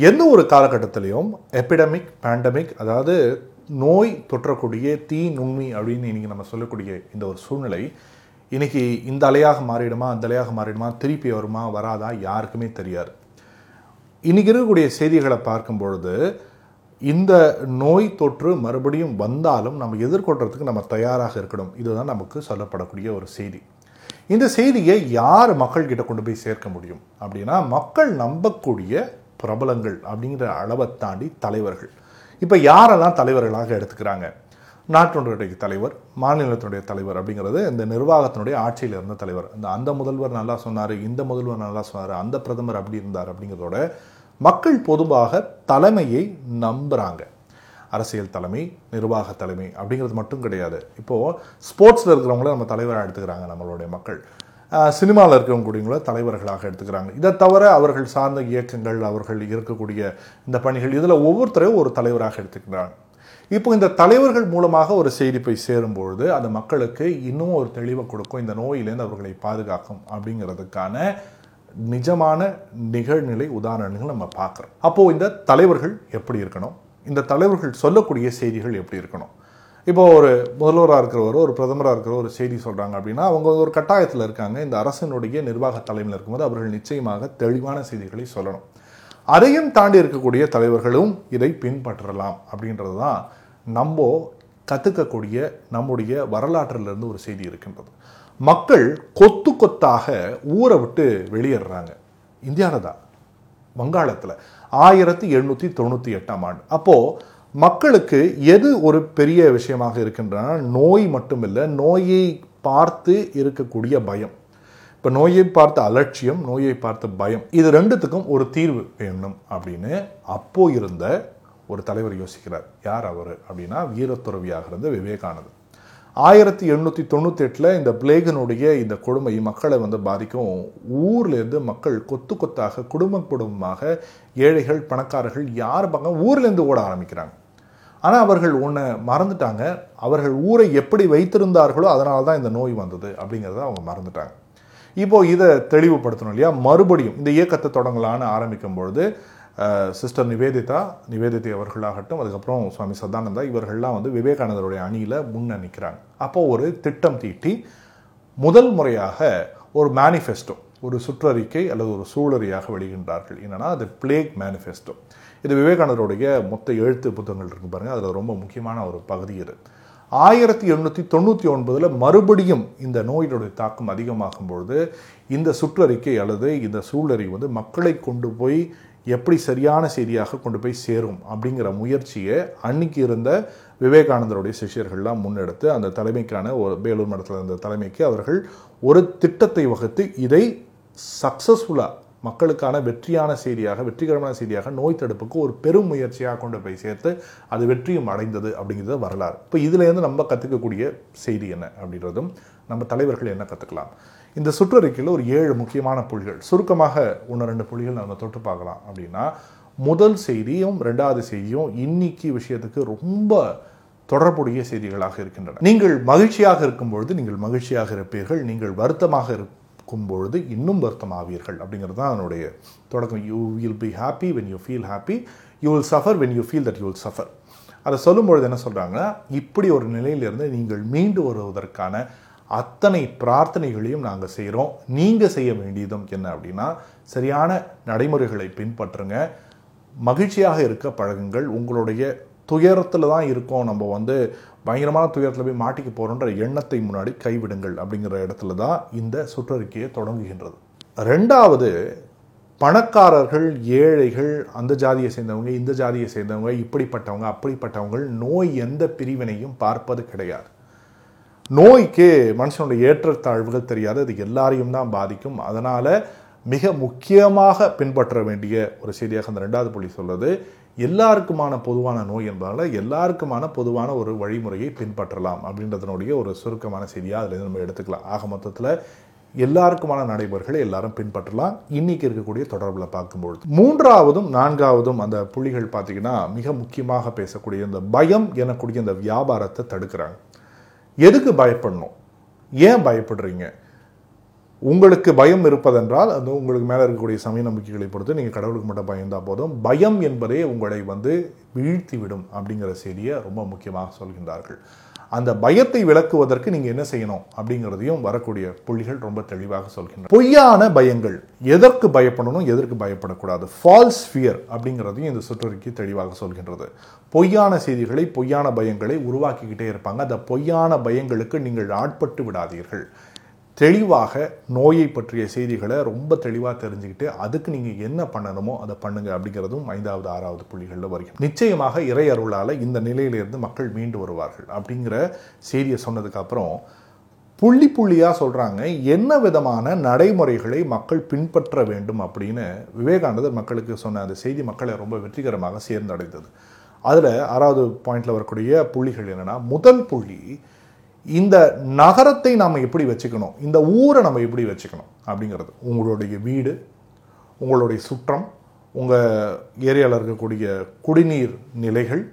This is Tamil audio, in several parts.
எந்த ஒரு காலகட்டத்திலையும் எபிடமிக், பேண்டமிக், அதாவது நோய் தொற்றக்கூடிய தீ நுண்மி அப்படின்னு இன்னைக்கு நம்ம சொல்லக்கூடிய இந்த ஒரு சூழ்நிலை இன்னைக்கு இந்த அலையாக மாறிடுமா, அந்த அலையாக மாறிடுமா, திருப்பி வருமா வராதா யாருக்குமே தெரியாது. இன்னைக்கு இருக்கக்கூடிய செய்திகளை பார்க்கும் பொழுது இந்த நோய் தொற்று மறுபடியும் வந்தாலும் நம்ம எதிர்கொள்றதுக்கு நம்ம தயாராக இருக்கணும். இதுதான் நமக்கு சொல்லப்படக்கூடிய ஒரு செய்தி. இந்த செய்தியை யார் மக்கள் கிட்ட கொண்டு போய் சேர்க்க முடியும் அப்படின்னா, மக்கள் நம்பக்கூடிய பிரபலங்கள் அப்படிங்கிற அளவை தாண்டி தலைவர்கள். இப்போ யாரெல்லாம் தலைவர்களாக எடுத்துக்கிறாங்க? நாட்டினுடைய தலைவர், மாநிலத்தினுடைய தலைவர் அப்படிங்கிறது இந்த நிர்வாகத்தினுடைய ஆட்சியில் இருந்த தலைவர். அந்த முதல்வர் நல்லா சொன்னார், இந்த முதல்வர் நல்லா சொன்னார், அந்த பிரதமர் அப்படி இருந்தார் அப்படிங்கிறதோட மக்கள் பொதுவாக தலைமையை நம்புகிறாங்க. அரசியல் தலைமை, நிர்வாக தலைமை அப்படிங்கிறது மட்டும் கிடையாது. இப்போது ஸ்போர்ட்ஸில் இருக்கிறவங்கள நம்ம தலைவராக எடுத்துக்கிறாங்க நம்மளுடைய மக்கள். சினிமாவில் இருக்கிறவங்க கூடியவங்கள தலைவர்களாக எடுத்துக்கிறாங்க. இதை தவிர அவர்கள் சார்ந்த இயக்கங்கள், அவர்கள் இருக்கக்கூடிய இந்த பணிகள், இதில் ஒவ்வொருத்தரையும் ஒரு தலைவராக எடுத்துக்கிறாங்க. இப்போ இந்த தலைவர்கள் மூலமாக ஒரு செய்தி போய் சேரும்பொழுது அந்த மக்களுக்கு இன்னும் ஒரு தெளிவை கொடுக்கும், இந்த நோயிலேருந்து அவர்களை பாதுகாக்கும் அப்படிங்கிறதுக்கான நிஜமான நிகழ்நிலை உதாரணங்கள் நம்ம பார்க்குறோம். அப்போது இந்த தலைவர்கள் எப்படி இருக்கணும், இந்த தலைவர்கள் சொல்லக்கூடிய செய்திகள் எப்படி இருக்கணும்? இப்போ ஒரு முதல்வராக இருக்கிறவர், ஒரு பிரதமராக இருக்கிற ஒரு செய்தி சொல்கிறாங்க அப்படின்னா அவங்க ஒரு கட்டாயத்தில் இருக்காங்க. இந்த அரசினுடைய நிர்வாக தலைமையில் இருக்கும்போது அவர்கள் நிச்சயமாக தெளிவான செய்திகளை சொல்லணும். அதையும் தாண்டி இருக்கக்கூடிய தலைவர்களும் இதை பின்பற்றலாம் அப்படின்றது தான் நம்ம கற்றுக்கக்கூடிய நம்முடைய வரலாற்றிலிருந்து ஒரு செய்தி இருக்கின்றது. மக்கள் கொத்து கொத்தாக ஊரை விட்டு வெளியேறாங்க. இந்தியாவில் தான், வங்காளத்தில் 1798 ஆண்டு. அப்போது மக்களுக்கு எது ஒரு பெரிய விஷயமாக இருக்கின்றன? நோய் மட்டுமில்லை, நோயை பார்த்து இருக்கக்கூடிய பயம். இப்போ நோயை பார்த்த அலட்சியம், நோயை பார்த்த பயம், இது ரெண்டுத்துக்கும் ஒரு தீர்வு வேணும் அப்படின்னு அப்போ இருந்த ஒரு தலைவர் யோசிக்கிறார். யார் அவர் அப்படின்னா, வீரத்துறவியாக இருந்த விவேகானந்தர். 1898 இந்த பிளேகனுடைய இந்த கொடுமை மக்களை பாதிக்கும். ஊர்லேருந்து மக்கள் கொத்து கொத்தாக, குடும்பமாக, ஏழைகள், பணக்காரர்கள் யார் பக்கம் ஊர்லேருந்து ஓட ஆரம்பிக்கிறாங்க. ஆனால் அவர்கள் ஒன்று மறந்துட்டாங்க. அவர்கள் ஊரை எப்படி வைத்திருந்தார்களோ அதனால தான் இந்த நோய் வந்தது அப்படிங்கிறத அவங்க மறந்துட்டாங்க. இப்போது இதை தெளிவுபடுத்தணும் இல்லையா? மறுபடியும் இந்த இயக்கத்தை தொடங்கலான்னு ஆரம்பிக்கும் பொழுது சிஸ்டர் நிவேதிதா அவர்களாகட்டும், அதுக்கப்புறம் சுவாமி சதானந்தா, இவர்கள்லாம் விவேகானந்தருடைய அணியில் முன்ன நிற்கிறாங்க. அப்போது ஒரு திட்டம் தீட்டி முதல் முறையாக ஒரு மேனிஃபெஸ்டோ, ஒரு சுற்றறிக்கை அல்லது ஒரு சூழறியாக வெளியிடுகின்றார்கள். என்னன்னா அது பிளேக் மேனிஃபெஸ்டோ. இது விவேகானந்தருடைய மொத்த எழுத்து புத்தகங்கள் இருக்கு பாருங்க, அதில் ரொம்ப முக்கியமான ஒரு பகுதி இது. 1899 மறுபடியும் இந்த நோயினுடைய தாக்கம் அதிகமாகும் பொழுது இந்த சுற்றறிக்கை அல்லது இந்த சூழறி மக்களை கொண்டு போய் எப்படி சரியான செய்தியாக கொண்டு போய் சேரும் அப்படிங்கிற முயற்சியை அன்னைக்கு இருந்த விவேகானந்தருடைய சிஷ்யர்கள்லாம் முன்னெடுத்து அந்த தலைமைக்கான ஒரு வேலூர் மடத்தில் இருந்த தலைமைக்கு அவர்கள் ஒரு திட்டத்தை வகுத்து இதை சக்சஸ்ஃபுல்லாக மக்களுக்கான வெற்றிகரமான செய்தியாக நோய் தடுப்புக்கு ஒரு பெரும் முயற்சியாக கொண்டு போய் சேர்த்து அது வெற்றியும் அடைந்தது அப்படிங்கிறது வரலாறு. இப்போ இதுலேருந்து நம்ம கற்றுக்கக்கூடிய செய்தி என்ன அப்படின்றதும், நம்ம தலைவர்கள் என்ன கற்றுக்கலாம்? இந்த சுற்றறிக்கையில் ஒரு 7 முக்கியமான புள்ளிகள், சுருக்கமாக 1-2 புள்ளிகள் நம்ம தொட்டு பார்க்கலாம். அப்படின்னா, முதல் செய்தியும் 2வது செய்தியும் இன்னைக்கு விஷயத்துக்கு ரொம்ப தொடர்புடைய செய்திகளாக இருக்கின்றன. நீங்கள் மகிழ்ச்சியாக இருக்கும் பொழுது நீங்கள் மகிழ்ச்சியாக இருப்பீர்கள், நீங்கள் வருத்தமாக இருக்கும் பொழுது இன்னும் வருத்தமாவீர்கள் அப்படிங்கிறது தான் அதனுடைய தொடக்கம். You will be happy when you feel happy, you will suffer when you feel that you will suffer. அதை சொல்லும்பொழுது என்ன சொல்கிறாங்கன்னா, இப்படி ஒரு நிலையிலிருந்து நீங்கள் மீண்டு வருவதற்கான அத்தனை பிரார்த்தனைகளையும் நாங்கள் செய்கிறோம். நீங்கள் செய்ய வேண்டியதும் என்ன அப்படின்னா, சரியான நடைமுறைகளை பின்பற்றுங்க, மகிழ்ச்சியாக இருக்க பழகுங்கள். உங்களுடைய துயரத்தில் தான் இருக்கோம், நம்ம பயங்கரமான துயரத்தில் போய் மாட்டிக்க போகிறோன்ற எண்ணத்தை முன்னாடி கைவிடுங்கள் அப்படிங்கிற இடத்துல தான் இந்த சுற்றறிக்கையை தொடங்குகின்றது. 2வது, பணக்காரர்கள், ஏழைகள், அந்த ஜாதியை சேர்ந்தவங்க, இந்த ஜாதியை சேர்ந்தவங்க, இப்படிப்பட்டவங்க, அப்படிப்பட்டவங்க, நோய் எந்த பிரிவினையும் பார்ப்பது கிடையாது. நோய்க்கு மனுஷனுடைய ஏற்றத்தாழ்வுகள் தெரியாது, அது எல்லாரையும் தான் பாதிக்கும். அதனால் மிக முக்கியமாக பின்பற்ற வேண்டிய ஒரு செய்தியாக அந்த 2வது புள்ளி சொல்வது, எல்லாருக்குமான பொதுவான நோய் என்பதால் எல்லாருக்குமான பொதுவான ஒரு வழிமுறையை பின்பற்றலாம் அப்படின்றதனுடைய ஒரு சுருக்கமான செய்தியாக அதில் நம்ம எடுத்துக்கலாம். ஆக மொத்தத்தில் எல்லாருக்குமான நடைமுறைகளை எல்லாரும் பின்பற்றலாம் இன்னைக்கு இருக்கக்கூடிய தொடர்பில் பார்க்கும்பொழுது. 3வதும் 4வதும் அந்த புள்ளிகள் பார்த்தீங்கன்னா மிக முக்கியமாக பேசக்கூடிய இந்த பயம் எனக்கூடிய இந்த வியாபாரத்தை தடுக்கிறாங்க. எதுக்கு பயப்படணும்? ஏன் பயப்படுறீங்க? உங்களுக்கு பயம் இருப்பதென்றால் அது உங்களுக்கு மேலே இருக்கக்கூடிய சமய நம்பிக்கைகளை பொறுத்து நீங்கள் கடவுளுக்கு மட்டும் பயந்தால் போதும். பயம் என்பதே உங்களை வீழ்த்திவிடும் அப்படிங்கிற செய்தியை ரொம்ப முக்கியமாக சொல்கின்றார்கள். அந்த பயத்தை விளக்குவதற்கு நீங்கள் என்ன செய்யணும் அப்படிங்கிறதையும் வரக்கூடிய புள்ளிகள் ரொம்ப தெளிவாக சொல்கின்றன. பொய்யான பயங்கள், எதற்கு பயப்படணும், எதற்கு பயப்படக்கூடாது, ஃபால்ஸ் ஃபியர் அப்படிங்கிறதையும் இந்த சுற்றறிக்கை தெளிவாக சொல்கின்றது. பொய்யான செய்திகளை, பொய்யான பயங்களை உருவாக்கிக்கிட்டே இருப்பாங்க. அந்த பொய்யான பயங்களுக்கு நீங்கள் ஆட்பட்டு விடாதீர்கள். தெளிவாக நோயை பற்றிய செய்திகளை ரொம்ப தெளிவாக தெரிஞ்சுக்கிட்டு அதுக்கு நீங்கள் என்ன பண்ணணுமோ அதை பண்ணுங்க அப்படிங்கிறதும் 5வது 6வது புள்ளிகளில் வருகிறது. நிச்சயமாக இறை அருளால் இந்த நிலையிலிருந்து மக்கள் மீண்டு வருவார்கள் அப்படிங்கிற செய்தியை சொன்னதுக்கு அப்புறம் புள்ளி புள்ளியாக சொல்கிறாங்க என்ன விதமான நடைமுறைகளை மக்கள் பின்பற்ற வேண்டும் அப்படின்னு விவேகானந்தர் மக்களுக்கு சொன்ன அந்த செய்தி மக்களை ரொம்ப வெற்றிகரமாக சேர்ந்தடைந்தது. அதில் 6வது பாயிண்டில் வரக்கூடிய புள்ளிகள் என்னென்னா, முதல் புள்ளி, இந்த நகரத்தை நாம் எப்படி வச்சுக்கணும், இந்த ஊரை நம்ம எப்படி வச்சுக்கணும் அப்படிங்கிறது. உங்களுடைய வீடு, உங்களுடைய சுற்றம், உங்கள் ஏரியாவில் இருக்கக்கூடிய குடிநீர் நிலைகள்,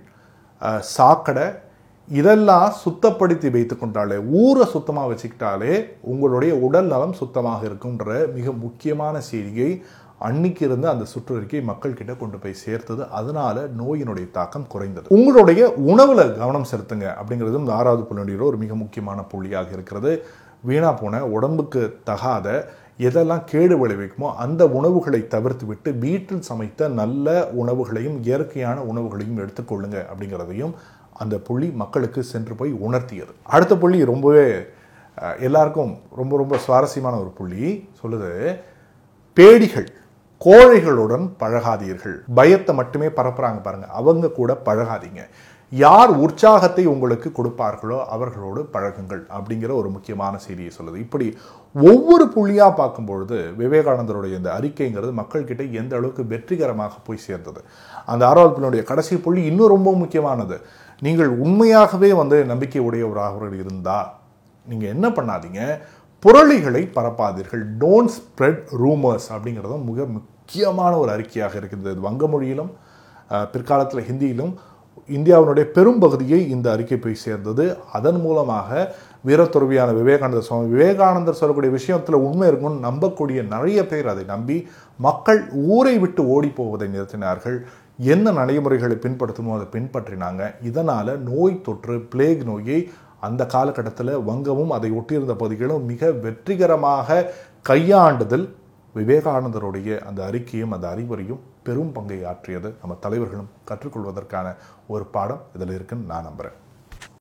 சாக்கடை, இதெல்லாம் சுத்தப்படுத்தி வைத்து கொண்டாலே, ஊரை சுத்தமாக வச்சுக்கிட்டாலே உங்களுடைய உடல் நலம் சுத்தமாக இருக்குன்ற மிக முக்கியமான செய்தியை அன்னைக்கு இருந்த அந்த சுற்றறிக்கை மக்கள் கிட்ட கொண்டு போய் சேர்த்தது. அதனால நோயினுடைய தாக்கம் குறைந்தது. உங்களுடைய உணவுல கவனம் செலுத்துங்க அப்படிங்கிறது இந்த 6வது புள்ளியோட ஒரு மிக முக்கியமான புள்ளியாக இருக்கிறது. வீணா போன, உடம்புக்கு தகாத, எதெல்லாம் கேடு விளைவிக்குமோ அந்த உணவுகளை தவிர்த்து விட்டு வீட்டில் சமைத்த நல்ல உணவுகளையும் இயற்கையான உணவுகளையும் எடுத்துக்கொள்ளுங்க அப்படிங்கிறதையும் அந்த புள்ளி மக்களுக்கு சென்று போய் உணர்த்தியது. அடுத்த புள்ளி ரொம்பவே எல்லாருக்கும் ரொம்ப ரொம்ப சுவாரஸ்யமான ஒரு புள்ளி. சொல்லுது, பேடிகள், கோழைகளுடன் பழகாதீர்கள். பயத்தை மட்டுமே பரப்புறாங்க பாருங்க, அவங்க கூட பழகாதீங்க. யார் உற்சாகத்தை உங்களுக்கு கொடுப்பார்களோ அவர்களோடு பழகுங்கள் அப்படிங்கிற ஒரு முக்கியமான செய்தியை சொல்லுது. இப்படி ஒவ்வொரு புள்ளியாக பார்க்கும்பொழுது விவேகானந்தருடைய இந்த அறிக்கைங்கிறது மக்கள்கிட்ட எந்த அளவுக்கு வெற்றிகரமாக போய் சேர்ந்தது. அந்த 6வது புள்ளியுடைய கடைசி புள்ளி இன்னும் ரொம்ப முக்கியமானது. நீங்கள் உண்மையாகவே நம்பிக்கை உடையவராக இருந்தால் நீங்கள் என்ன பண்ணாதீங்க, புரளிகளை பரப்பாதீர்கள். டோன்ட் ஸ்ப்ரெட் ரூமர்ஸ் அப்படிங்கிறதும் மிக முக்கியமான ஒரு அறிக்கையாக இருக்கிறது. வங்க மொழியிலும் பிற்காலத்தில் ஹிந்தியிலும் இந்தியாவினுடைய பெரும்பகுதியை இந்த அறிக்கை போய் சேர்ந்தது. அதன் மூலமாக வீரத்துறவியான விவேகானந்தர் சொல்லக்கூடிய விஷயத்தில் உண்மை இருக்கும்னு நம்பக்கூடிய நிறைய பேர் அதை நம்பி மக்கள் ஊரை விட்டு ஓடி போவதை நிறுத்தினார்கள். என்ன நடைமுறைகளை பின்பற்றணுமோ அதை பின்பற்றினாங்க. இதனால் நோய் தொற்று, பிளேக் நோயை அந்த காலகட்டத்தில் வங்கமும் அதை ஒட்டியிருந்த பகுதிகளும் மிக வெற்றிகரமாக கையாண்டுதல் விவேகானந்தருடைய அந்த அறிக்கையும் அந்த அறிவுரையும் பெரும் பங்கை ஆற்றியது. நம்ம தலைவர்களும் கற்றுக்கொள்வதற்கான ஒரு பாடம் இதில் இருக்குன்னு நான் நம்புகிறேன்.